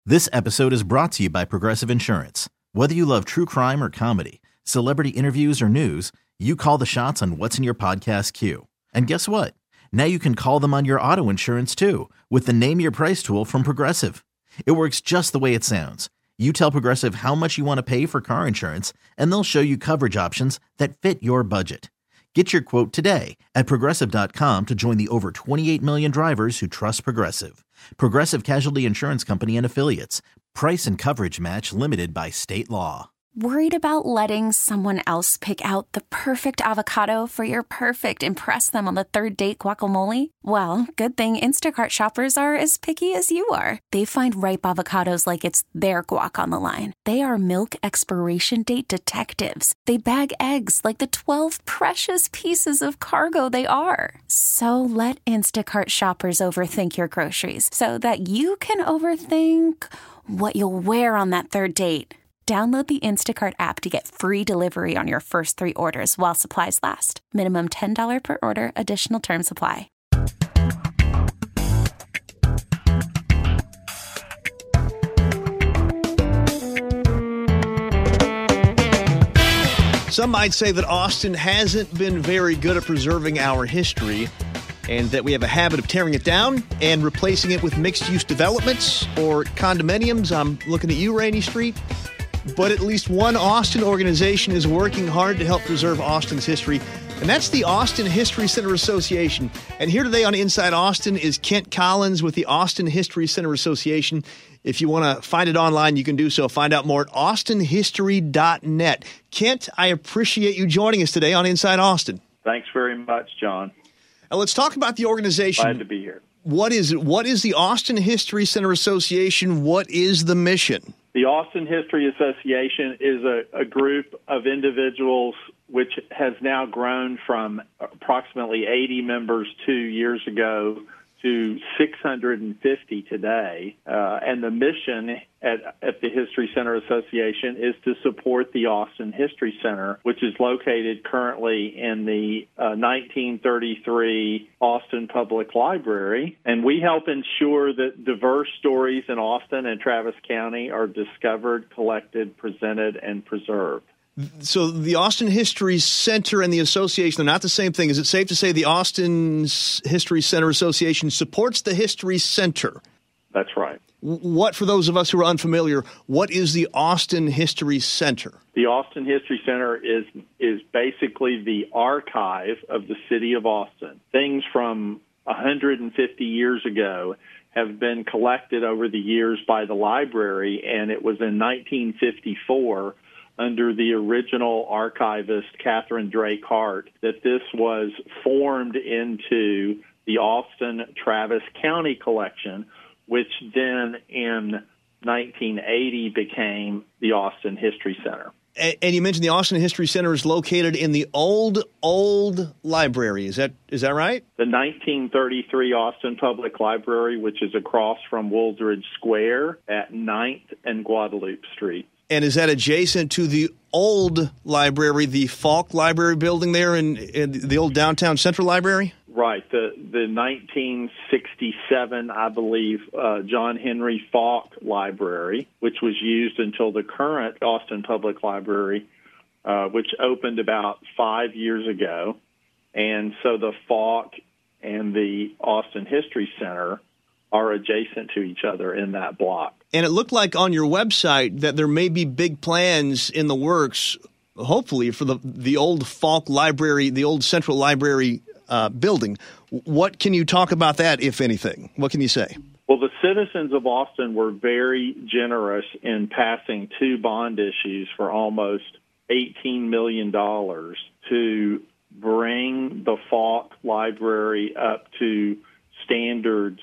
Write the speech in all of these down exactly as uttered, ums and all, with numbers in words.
This episode is brought to you by Progressive Insurance. Whether you love true crime or comedy, celebrity interviews or news, you call the shots on what's in your podcast queue. And guess what? Now you can call them on your auto insurance too with the Name Your Price tool from Progressive. It works just the way it sounds. You tell Progressive how much you want to pay for car insurance, and they'll show you coverage options that fit your budget. Get your quote today at Progressive dot com to join the over twenty-eight million drivers who trust Progressive. Progressive Casualty Insurance Company and Affiliates. Price and coverage match limited by state law. Worried about letting someone else pick out the perfect avocado for your perfect impress them on the third date guacamole? Well, good thing Instacart shoppers are as picky as you are. They find ripe avocados like it's their guac on the line. They are milk expiration date detectives. They bag eggs like the twelve precious pieces of cargo they are. So let Instacart shoppers overthink your groceries so that you can overthink what you'll wear on that third date. Download the Instacart app to get free delivery on your first three orders while supplies last. Minimum ten dollars per order. Additional terms apply. Some might say that Austin hasn't been very good at preserving our history, and that we have a habit of tearing it down and replacing it with mixed-use developments or condominiums. I'm looking at you, Rainey Street. But at least one Austin organization is working hard to help preserve Austin's history, and that's the Austin History Center Association. And here today on Inside Austin is Kent Collins with the Austin History Center Association. If you want to find it online, you can do so. Find out more at austin history dot net. Kent, I appreciate you joining us today on Inside Austin. Thanks very much, John. Now let's talk about the organization. Glad to be here. What is it? What is the Austin History Center Association? What is the mission? The Austin History Association is a, a group of individuals which has now grown from approximately eighty members two years ago to six hundred fifty today. Uh, and the mission at, at the History Center Association is to support the Austin History Center, which is located currently in the uh, nineteen thirty-three Austin Public Library. And we help ensure that diverse stories in Austin and Travis County are discovered, collected, presented, and preserved. So the Austin History Center and the association are not the same thing. Is it safe to say the Austin History Center Association supports the History Center? That's right. What, for those of us who are unfamiliar, what is the Austin History Center? The Austin History Center is is basically the archive of the city of Austin. Things from one hundred fifty years ago have been collected over the years by the library, and it was in nineteen fifty-four under the original archivist, Catherine Drake Hart, that this was formed into the Austin Travis County Collection, which then in nineteen eighty became the Austin History Center. And, and you mentioned the Austin History Center is located in the old, old library. Is that is that right? The nineteen thirty-three Austin Public Library, which is across from Wooldridge Square at ninth and Guadalupe Street. And is that adjacent to the old library, the Falk Library building there in, in the old downtown Central Library? Right. The the nineteen sixty-seven, I believe, uh, John Henry Falk Library, which was used until the current Austin Public Library, uh, which opened about five years ago. And so the Falk and the Austin History Center are adjacent to each other in that block. And it looked like on your website that there may be big plans in the works, hopefully, for the the old Falk Library, the old Central Library uh, building. What can you talk about that, if anything? What can you say? Well, the citizens of Austin were very generous in passing two bond issues for almost eighteen million dollars to bring the Falk Library up to standards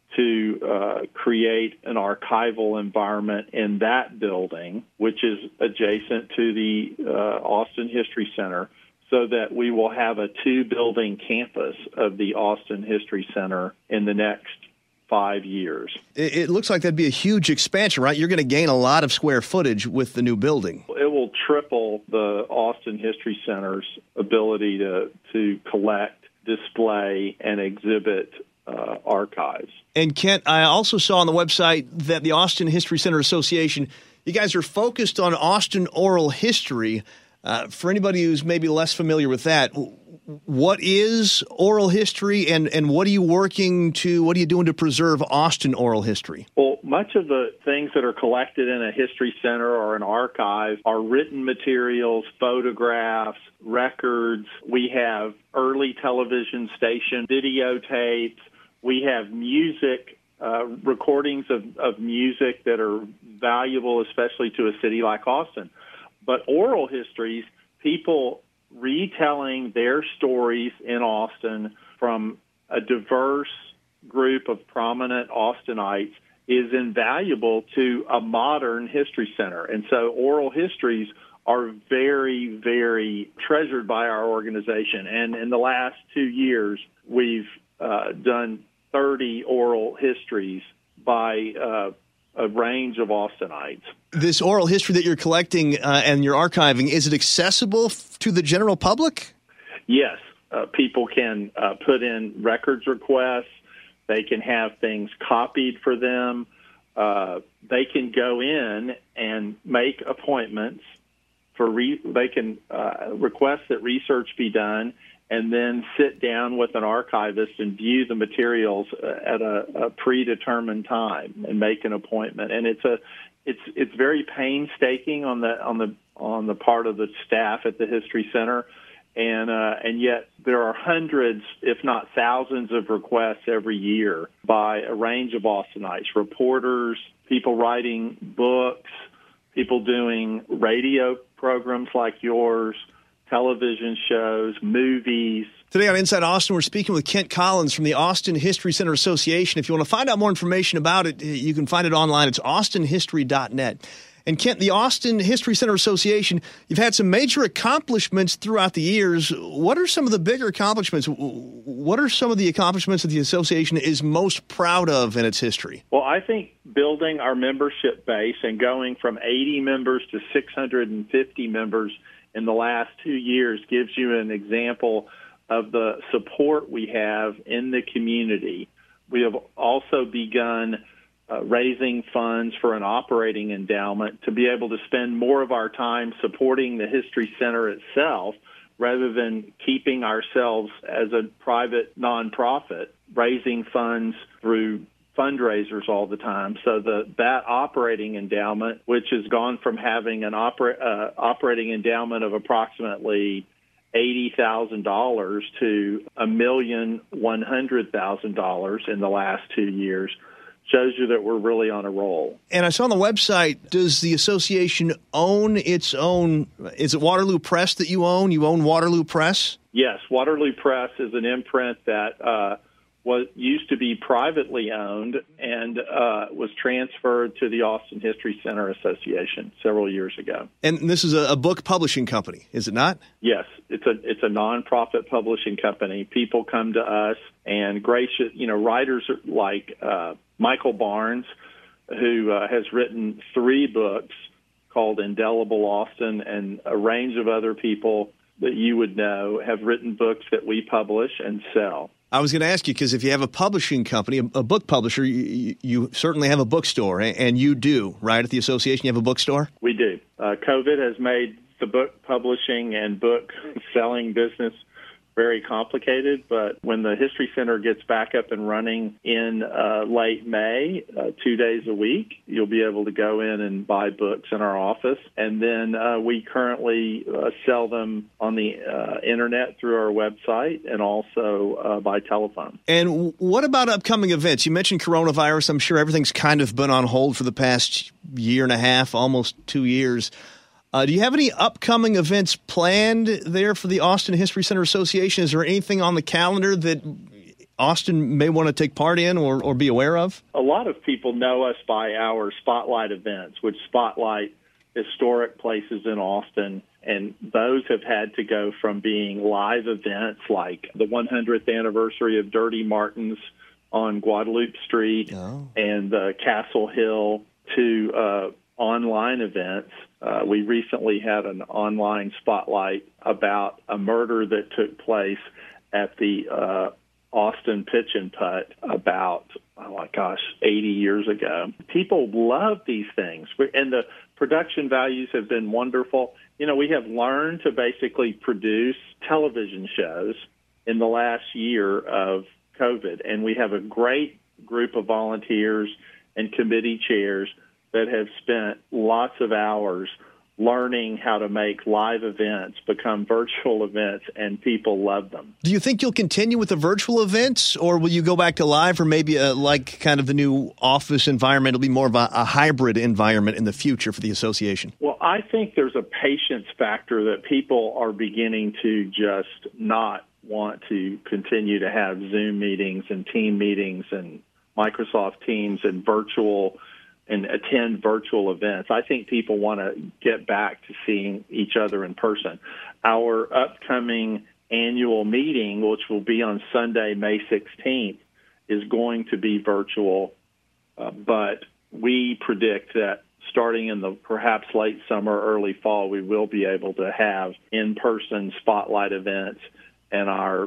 to uh, create an archival environment in that building, which is adjacent to the uh, Austin History Center, so that we will have a two-building campus of the Austin History Center in the next five years. It, it looks like that'd be a huge expansion, right? You're going to gain a lot of square footage with the new building. It will triple the Austin History Center's ability to, to collect, display, and exhibit uh, archives. And Kent, I also saw on the website that the Austin History Center Association, you guys are focused on Austin oral history. Uh, for anybody who's maybe less familiar with that, what is oral history, and, and what are you working to, what are you doing to preserve Austin oral history? Well, much of the things that are collected in a history center or an archive are written materials, photographs, records. We have early television station videotapes. We have music, uh, recordings of, of music that are valuable, especially to a city like Austin. But oral histories, people retelling their stories in Austin from a diverse group of prominent Austinites is invaluable to a modern history center. And so oral histories are very, very treasured by our organization. And in the last two years, we've uh, done thirty oral histories by uh, a range of Austinites. This oral history that you're collecting uh, and you're archiving, is it accessible f- to the general public? Yes. Uh, people can uh, put in records requests. They can have things copied for them. Uh, they can go in and make appointments for re- they can uh, request that research be done, and then sit down with an archivist and view the materials at a, a predetermined time and make an appointment. And it's a, it's it's very painstaking on the on the on the part of the staff at the History Center, and uh, and yet there are hundreds, if not thousands, of requests every year by a range of Austinites, reporters, people writing books, people doing radio programs like yours, television shows, movies. Today on Inside Austin, we're speaking with Kent Collins from the Austin History Center Association. If you want to find out more information about it, you can find it online. It's austin history dot net. And Kent, the Austin History Center Association, you've had some major accomplishments throughout the years. What are some of the bigger accomplishments? What are some of the accomplishments that the association is most proud of in its history? Well, I think building our membership base and going from eighty members to six hundred fifty members in the last two years gives you an example of the support we have in the community. We have also begun uh, raising funds for an operating endowment to be able to spend more of our time supporting the History Center itself rather than keeping ourselves as a private nonprofit, raising funds through fundraisers all the time. So the that operating endowment, which has gone from having an opera, uh, operating endowment of approximately eighty thousand dollars to a million one hundred thousand dollars in the last two years, shows you that we're really on a roll. And I saw on the website, does the association own its own, is it Waterloo Press that you own? You own Waterloo Press? Yes, Waterloo Press is an imprint that uh, was used to be privately owned and uh, was transferred to the Austin History Center Association several years ago. And this is a, a book publishing company, is it not? Yes, it's a it's a nonprofit publishing company. People come to us and gracious, you know, writers like uh, Michael Barnes, who uh, has written three books called Indelible Austin, and a range of other people that you would know have written books that we publish and sell. I was going to ask you, because if you have a publishing company, a, a book publisher, you, you certainly have a bookstore, and you do, right? At the association, you have a bookstore? We do. Uh, COVID has made the book publishing and book selling business very complicated, but when the History Center gets back up and running in uh, late May, uh, two days a week, you'll be able to go in and buy books in our office. And then uh, we currently uh, sell them on the uh, internet through our website and also uh, by telephone. And what about upcoming events? You mentioned coronavirus. I'm sure everything's kind of been on hold for the past year and a half, almost two years. Uh, do you have any upcoming events planned there for the Austin History Center Association? Is there anything on the calendar that Austin may want to take part in or, or be aware of? A lot of people know us by our spotlight events, which spotlight historic places in Austin, and those have had to go from being live events like the one hundredth anniversary of Dirty Martin's on Guadalupe Street oh. and uh, Castle Hill to uh, online events. Uh, we recently had an online spotlight about a murder that took place at the uh, Austin Pitch and Putt about, oh my gosh, eighty years ago. People love these things, and the production values have been wonderful. You know, we have learned to basically produce television shows in the last year of COVID, and we have a great group of volunteers and committee chairs that have spent lots of hours learning how to make live events become virtual events, and people love them. Do you think you'll continue with the virtual events, or will you go back to live, or maybe a, like kind of the new office environment, it'll be more of a, a hybrid environment in the future for the association? Well, I think there's a patience factor that people are beginning to just not want to continue to have Zoom meetings and team meetings and Microsoft Teams and virtual and attend virtual events. I think people want to get back to seeing each other in person. Our upcoming annual meeting, which will be on Sunday, May sixteenth, is going to be virtual, uh, but we predict that starting in the perhaps late summer, early fall, we will be able to have in-person spotlight events, and our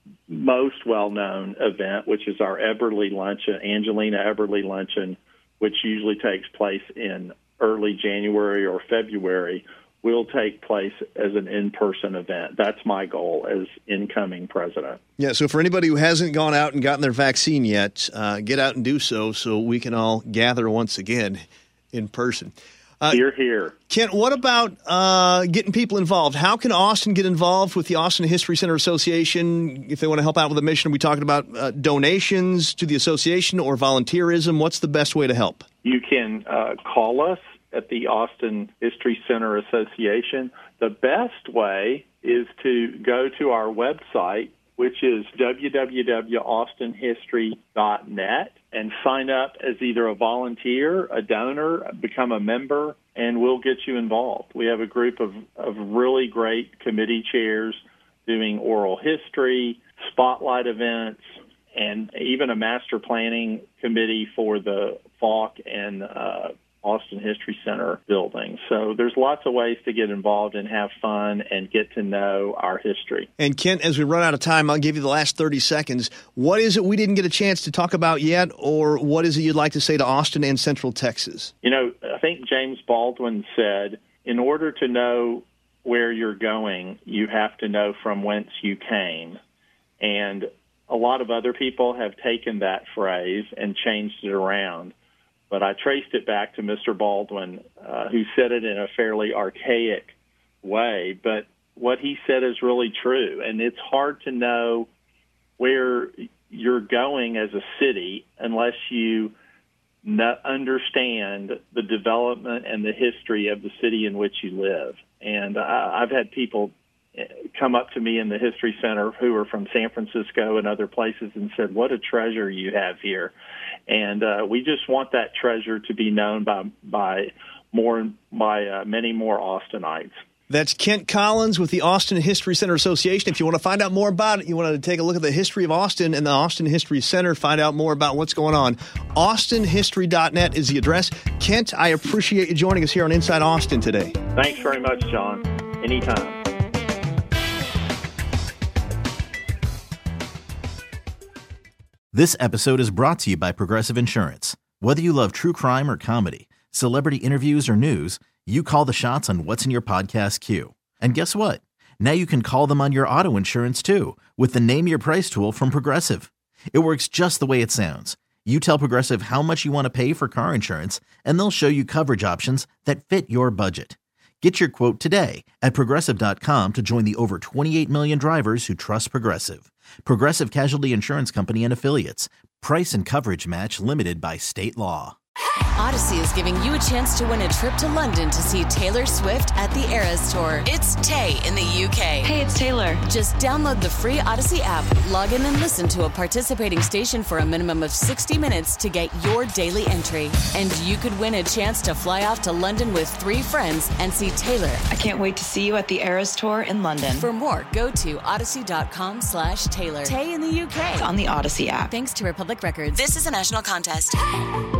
most well-known event, which is our Eberly Luncheon, Angelina Eberly Luncheon, which usually takes place in early January or February, will take place as an in-person event. That's my goal as incoming president. Yeah, so for anybody who hasn't gone out and gotten their vaccine yet, uh, get out and do so so we can all gather once again in person. Uh, Here, here. Kent, what about uh, getting people involved? How can Austin get involved with the Austin History Center Association if they want to help out with the mission? Are we talking about uh, donations to the association or volunteerism? What's the best way to help? You can uh, call us at the Austin History Center Association. The best way is to go to our website, which is w w w dot austin history dot net, and sign up as either a volunteer, a donor, become a member, and we'll get you involved. We have a group of, of really great committee chairs doing oral history, spotlight events, and even a master planning committee for the Falk and uh, Austin History Center building. So there's lots of ways to get involved and have fun and get to know our history. And Kent, as we run out of time, I'll give you the last thirty seconds. What is it we didn't get a chance to talk about yet, or what is it you'd like to say to Austin and Central Texas? You know, I think James Baldwin said, in order to know where you're going, you have to know from whence you came. And a lot of other people have taken that phrase and changed it around. But I traced it back to Mister Baldwin, uh, who said it in a fairly archaic way. But what he said is really true. And it's hard to know where you're going as a city unless you n- understand the development and the history of the city in which you live. And uh, I've had people come up to me in the History Center who are from San Francisco and other places and said, what a treasure you have here. And uh, we just want that treasure to be known by by more by uh, many more Austinites. That's Kent Collins with the Austin History Center Association. If you want to find out more about it, you want to take a look at the history of Austin and the Austin History Center, find out more about what's going on. austin history dot net is the address. Kent, I appreciate you joining us here on Inside Austin today. Thanks very much, John. Anytime. This episode is brought to you by Progressive Insurance. Whether you love true crime or comedy, celebrity interviews or news, you call the shots on what's in your podcast queue. And guess what? Now you can call them on your auto insurance too with the Name Your Price tool from Progressive. It works just the way it sounds. You tell Progressive how much you want to pay for car insurance, and they'll show you coverage options that fit your budget. Get your quote today at Progressive dot com to join the over twenty-eight million drivers who trust Progressive. Progressive Casualty Insurance Company and Affiliates. Price and coverage match limited by state law. Odyssey is giving you a chance to win a trip to London to see Taylor Swift at the Eras Tour. It's Tay in the U K. Hey, it's Taylor. Just download the free Odyssey app, log in and listen to a participating station for a minimum of sixty minutes to get your daily entry. And you could win a chance to fly off to London with three friends and see Taylor. I can't wait to see you at the Eras Tour in London. For more, go to odyssey dot com slash Taylor. Tay in the U K. On the Odyssey app. Thanks to Republic Records. This is a national contest.